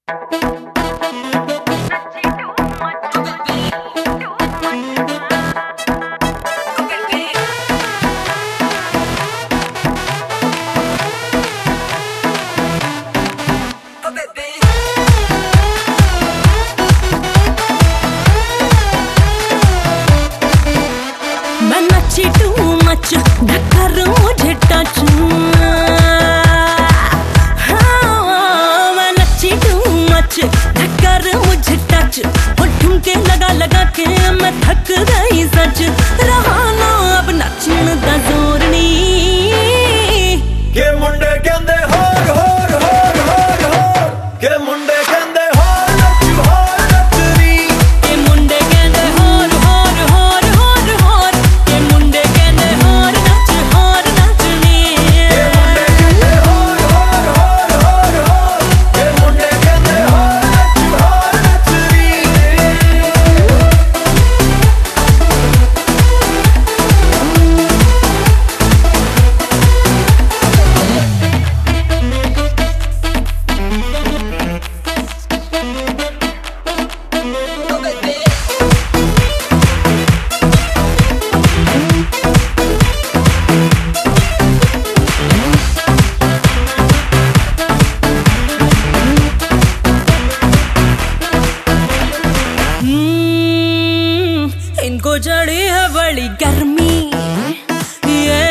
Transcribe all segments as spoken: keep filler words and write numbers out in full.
ढक्कर मुझे टच, हाँ मैं नच्ची टू मच, ढक्कर मुझे टच, और ठुमके लगा लगा के मैं थक गई सच, रहा ना अब नचन दा जोर नी के मुंडे कहंदे होर होर होर होर होर, के मुंडे कहंदे होर नच होर नचनी, के मुंडे कहंदे होर होर होर होर होर, के मुंडे कहंदे होर नच होर नचनी, के मुंडे कहंदे होर होर होर होर होर, के मुंडे कहंदे होर नच होर नचनी। इनको चढ़ी है बड़ी गर्मी, ये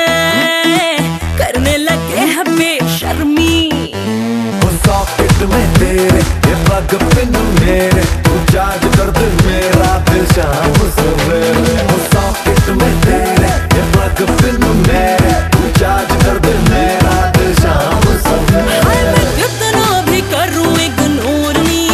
करने लगे है बेशर्मी, सॉकेट में तेरे ये पग पिन मेरे, तू चार्ज कर दे मेरा दिल शाम सवेरे, सॉकेट में तेरे ये पग पिन मेरे, तू चार्ज कर दे मेरा दिल शाम सवेरे। हाय मैं कितना भी करूं इग्नोर नी,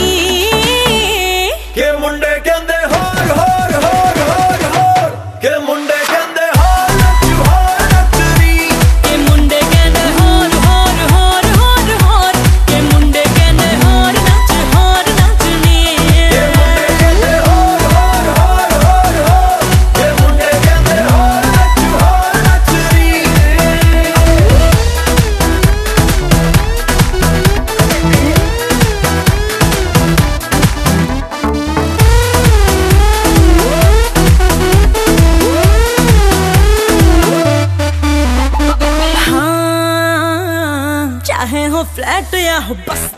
के मुंडे कहंदे होर होर होर होर होर, के मुंडे कहंदे होर नच होर नचनी, के मुंडे कहंदे होर होर होर होर होर, के मुंडे कहंदे होर नच होर नचनी, के मुंडे कहंदे होर होर होर होर होर, के मुंडे कहंदे होर नच होर नचनी। हाँ चाहे हो फ्लैट या हो बस